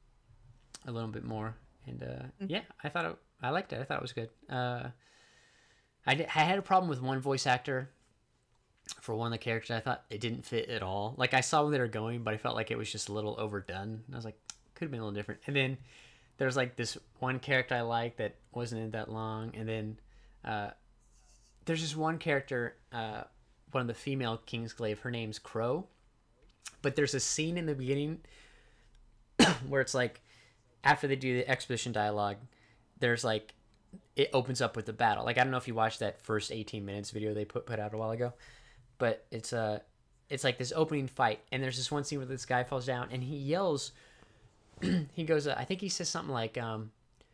a little bit more. And uh, mm-hmm. yeah, I thought it, I liked it. I thought it was good. Uh, I, did, I had a problem with one voice actor. for one of the characters, I thought it didn't fit at all. Like I saw where they were going, but I felt like it was just a little overdone. I was like, could have been a little different. And then there's like this one character I like that wasn't in that long, and then uh, there's this one character, uh, one of the female Kingsglaive. Her name's Crow, but there's a scene in the beginning where it's like after they do the exposition dialogue, there's like it opens up with the battle. Like I don't know if you watched that first eighteen minutes video they put put out a while ago, but it's uh it's like this opening fight, and there's this one scene where this guy falls down and he yells. he goes, uh, I think he says something like, um,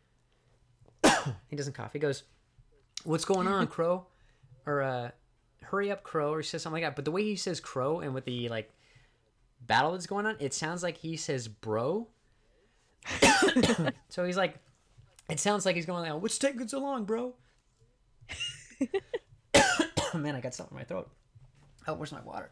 he doesn't cough. He goes, "What's going on, Crow?" Or uh, "Hurry up, Crow," or he says something like that. But the way he says Crow and with the like battle that's going on, it sounds like he says bro. So he's like, it sounds like he's going like, "What's taking so long, bro?" Man, I got something in my throat. Oh, where's my water?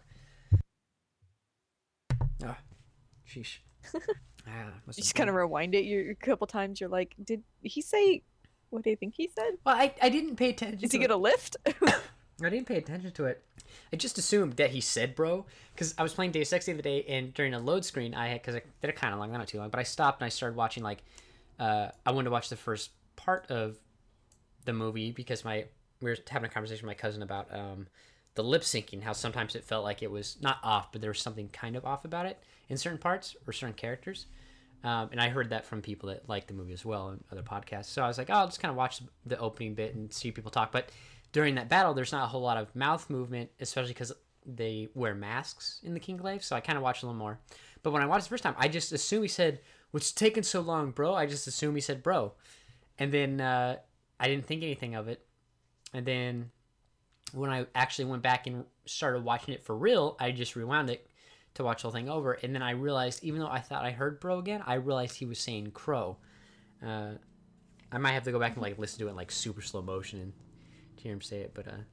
Ah, sheesh. Ah, you just kind of rewind it you, a couple times. You're like, did he say what do you think he said? Well, I, I didn't pay attention. Did he get a lift? I didn't pay attention to it. I just assumed that he said bro, because I was playing Deus Ex the other day, and during a load screen, I had, because I did it kind of long, not too long, but I stopped and I started watching, like, uh, I wanted to watch the first part of the movie, because my we were having a conversation with my cousin about um, the lip syncing, how sometimes it felt like it was not off, but there was something kind of off about it in certain parts or certain characters. Um, and I heard that from people that like the movie as well and other podcasts. So I was like, oh, I'll just kind of watch the opening bit and see people talk. But during that battle, there's not a whole lot of mouth movement, especially because they wear masks in the Kingsglaive. So I kind of watched a little more. But when I watched the first time, I just assumed he said, "What's taking so long, bro?" I just assumed he said bro. And then uh, I didn't think anything of it. And then when I actually went back and started watching it for real, I just rewound it to watch the whole thing over. And then I realized, even though I thought I heard bro again, I realized he was saying crow. Uh, I might have to go back and like listen to it in like super slow motion and to hear him say it. But uh,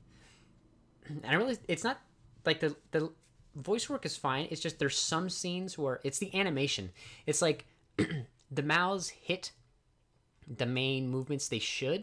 and I realized it's not like the the voice work is fine. It's just there's some scenes where it's the animation. It's like the mouths hit the main movements they should,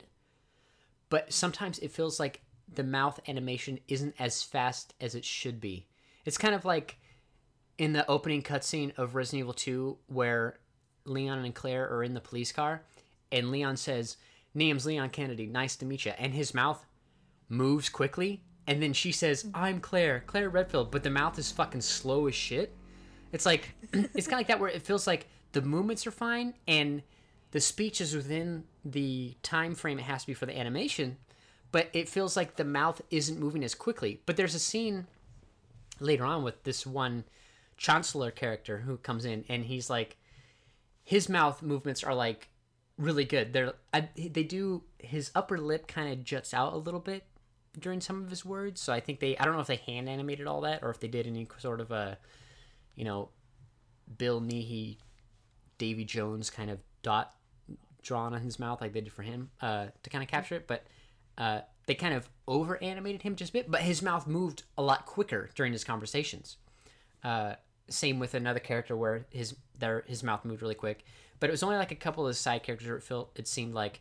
but sometimes it feels like the mouth animation isn't as fast as it should be. It's kind of like in the opening cutscene of Resident Evil two, where Leon and Claire are in the police car, and Leon says, "Name's Leon Kennedy, nice to meet you," and his mouth moves quickly, and then she says, "I'm Claire, Claire Redfield," but the mouth is fucking slow as shit. It's like, it's kind of like that, where it feels like the movements are fine, and the speech is within the time frame it has to be for the animation, but it feels like the mouth isn't moving as quickly. But there's a scene later on with this one Chancellor character who comes in, and he's like, his mouth movements are like really good. They're I, they do his upper lip kind of juts out a little bit during some of his words. So I think they I don't know if they hand animated all that or if they did any sort of a, you know, Bill Nighy, Davy Jones kind of dot drawn on his mouth like they did for him uh, to kind of capture it. But uh, they kind of over animated him just a bit, but his mouth moved a lot quicker during his conversations. Uh, same with another character where his their his mouth moved really quick, but it was only like a couple of the side characters where it felt it seemed like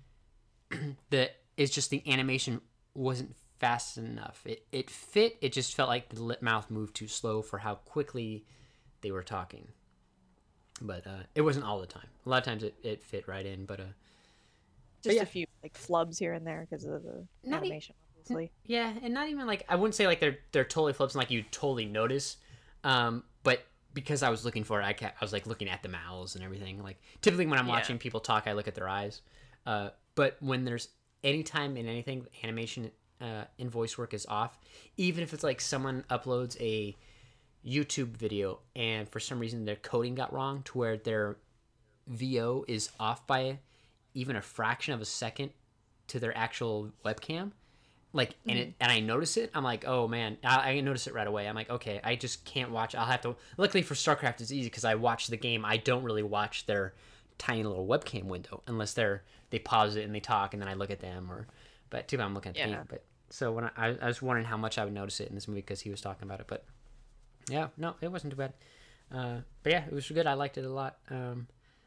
that it's just the animation wasn't fast enough. It it fit. It just felt like the lip mouth moved too slow for how quickly they were talking. But uh, it wasn't all the time. A lot of times it, it fit right in, but uh, just but yeah. a few like flubs here and there because of the Not animation, e- obviously. Yeah, and not even like I wouldn't say like they're they're totally flips and like you totally notice. Um, but because I was looking for it, I, kept, I was like looking at the mouths and everything. Like typically when I'm Yeah. watching people talk, I look at their eyes. Uh, but when there's any time in anything, animation uh, in voice work is off. Even if it's like someone uploads a YouTube video and for some reason their coding got wrong to where their V O is off by even a fraction of a second to their actual webcam. Like, and it, and I notice it, I'm like, oh man, I, I notice it right away. I'm like, okay, I just can't watch. I'll have to, luckily for StarCraft, it's easy because I watch the game. I don't really watch their tiny little webcam window unless they're, they pause it and they talk and then I look at them or, but too bad I'm looking at the Yeah. game. But so when I, I was wondering how much I would notice it in this movie because he was talking about it, but yeah, no, it wasn't too bad. Uh, but yeah, it was good. I liked it a lot. Um,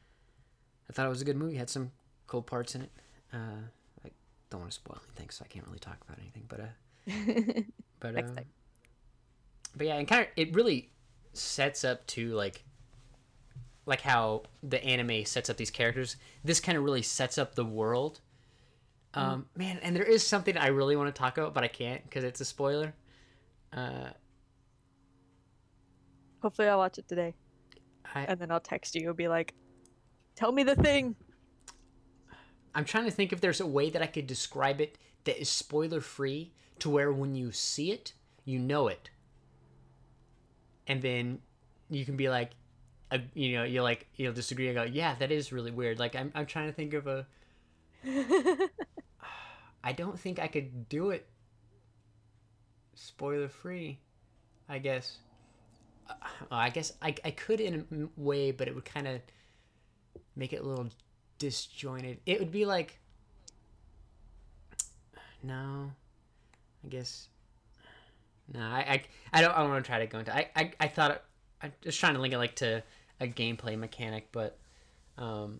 I thought it was a good movie. It had some cool parts in it. Uh, Don't want to spoil anything, so I can't really talk about anything. But uh, but Next uh, time. but yeah, and kind of it really sets up to like like how the anime sets up these characters. This kind of really sets up the world. Um, mm. Man, and there is something I really want to talk about, but I can't because it's a spoiler. Uh, Hopefully, I'll watch it today, I, and then I'll text you. I'll be like, "Tell me the thing." I'm trying to think if there's a way that I could describe it that is spoiler free to where when you see it, you know it, and then you can be like, uh, you know, you're like, you'll disagree and go, yeah, that is really weird. Like I'm, I'm trying to think of a. I don't think I could do it spoiler free. I guess. Uh, I guess I, I could in a way, but it would kind of make it a little disjointed. It would be like. No, I guess. No, I, I, I don't. I don't want to try to go into. I, I, I thought. It, I was trying to link it like to a gameplay mechanic, but, um,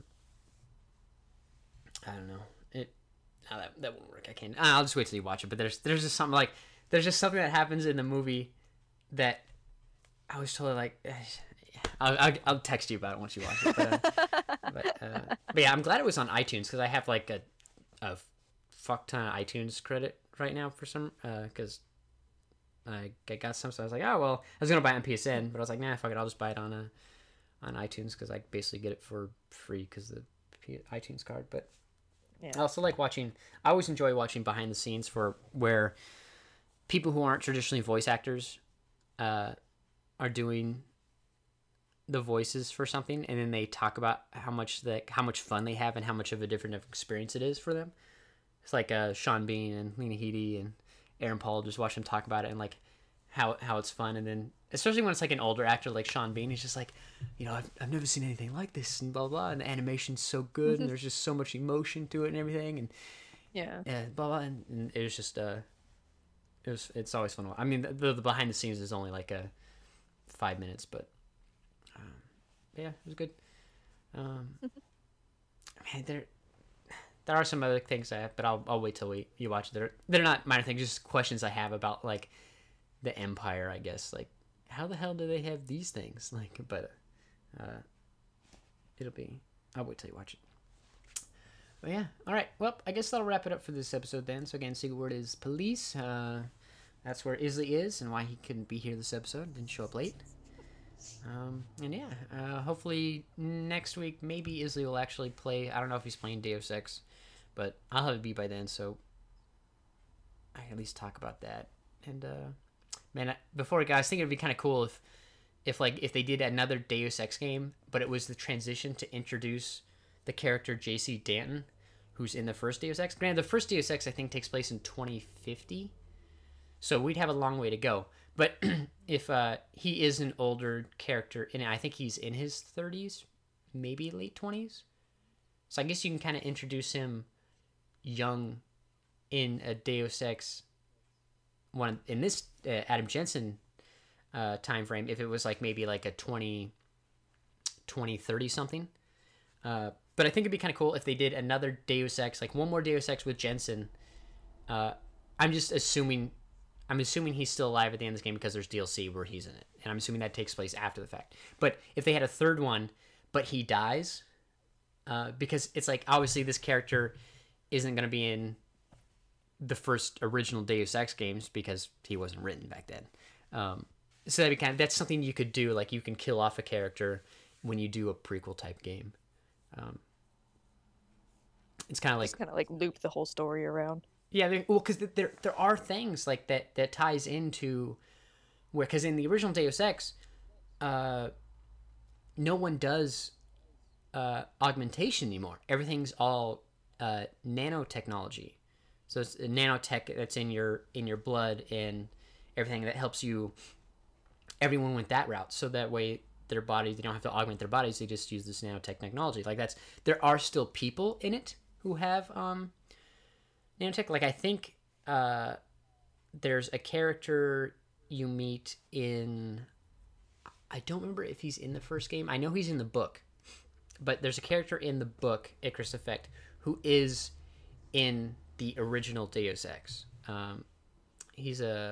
I don't know. It. No, that that won't work. I can't. I'll just wait till you watch it. But there's there's just something like there's just something that happens in the movie that I was totally like. I'll, I'll, I'll text you about it once you watch it. But, uh, but, uh, but yeah, I'm glad it was on iTunes because I have like a a fuck ton of iTunes credit right now for some because uh, I, I got some. So I was like, oh well, I was gonna buy it on P S N, but I was like, nah, fuck it, I'll just buy it on a on iTunes because I basically get it for free because the P- iTunes card. But yeah. I also like watching. I always enjoy watching behind the scenes for where people who aren't traditionally voice actors uh, are doing the voices for something, and then they talk about how much the how much fun they have and how much of a different experience it is for them. It's like uh, Sean Bean and Lena Headey and Aaron Paul. Just watch them talk about it and like how how it's fun. And then especially when it's like an older actor like Sean Bean, he's just like, you know, I've I've never seen anything like this and blah blah. And the animation's so good and there's just so much emotion to it and everything. And yeah, yeah, blah blah. And, and it was just uh, it was it's always fun. I mean, the, the behind the scenes is only like a five minutes, but um, yeah, it was good. Um, man, there. There are some other things I have, but I'll I'll wait till we you watch it. They're they're not minor things, just questions I have about like the Empire, I guess. Like how the hell do they have these things? Like, but uh, it'll be. I'll wait till you watch it. But yeah, all right. Well, I guess that'll wrap it up for this episode then. So again, secret word is police. Uh, that's where Isley is and why he couldn't be here this episode. Didn't show up late. Um, and yeah, uh, hopefully next week maybe Isley will actually play. I don't know if he's playing Deus Ex, but I'll have it be by then, so I can at least talk about that. And uh, man, I, before guys, I think it'd be kind of cool if, if like if they did another Deus Ex game, but it was the transition to introduce the character J C Danton, who's in the first Deus Ex. Granted, the first Deus Ex I think takes place in twenty fifty, so we'd have a long way to go. But if uh, he is an older character, and I think he's in his thirties, maybe late twenties. So I guess you can kind of introduce him young in a Deus Ex one in this uh, Adam Jensen uh, time frame. If it was like maybe like a twenty, twenty, thirty something. Uh, but I think it'd be kind of cool if they did another Deus Ex, like one more Deus Ex with Jensen. Uh, I'm just assuming... I'm assuming he's still alive at the end of this game because there's D L C where he's in it. And I'm assuming that takes place after the fact. But if they had a third one, but he dies, uh, because it's like, obviously this character isn't going to be in the first original Deus Ex games because he wasn't written back then. Um, so that'd be kind of, that's something you could do. Like you can kill off a character when you do a prequel type game. Um, it's kind of like... Just kind of like loop the whole story around. Yeah, well, because there there are things like that that ties into where, because in the original Deus Ex, uh, no one does uh, augmentation anymore. Everything's all uh, nanotechnology. So it's a nanotech that's in your in your blood and everything that helps you. Everyone went that route, so that way their bodies, they don't have to augment their bodies. They just use this nanotech technology. Like that's there are still people in it who have. Um, Nanotech, like I think uh, there's a character you meet in... I don't remember if he's in the first game. I know he's in the book. But there's a character in the book, Icarus Effect, who is in the original Deus Ex. Um, he's a...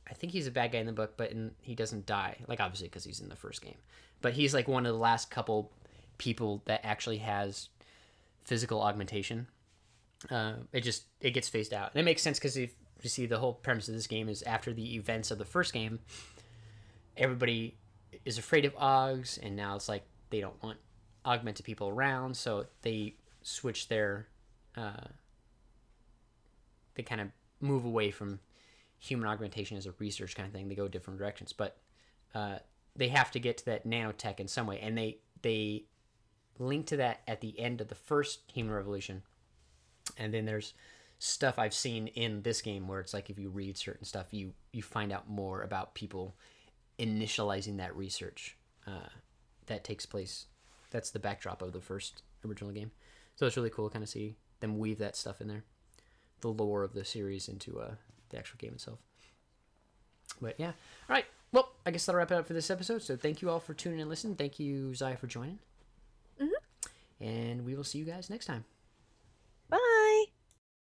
I think he's a bad guy in the book, but in, he doesn't die. Like, obviously, because he's in the first game. But he's, like, one of the last couple people that actually has physical augmentation. Uh, it just, it gets phased out. And it makes sense because if you see, the whole premise of this game is after the events of the first game, everybody is afraid of Augs, and now it's like they don't want augmented people around, so they switch their, uh, they kind of move away from human augmentation as a research kind of thing. They go different directions, but uh, they have to get to that nanotech in some way, and they they link to that at the end of the first Human Revolution. And then there's stuff I've seen in this game where it's like if you read certain stuff, you you find out more about people initializing that research uh, that takes place. That's the backdrop of the first original game, so it's really cool to kind of see them weave that stuff in there, the lore of the series into uh, the actual game itself. But yeah, all right. Well, I guess that'll wrap it up for this episode. So thank you all for tuning in and listening. Thank you, Zaya, for joining. Mm-hmm. And we will see you guys next time. Bye.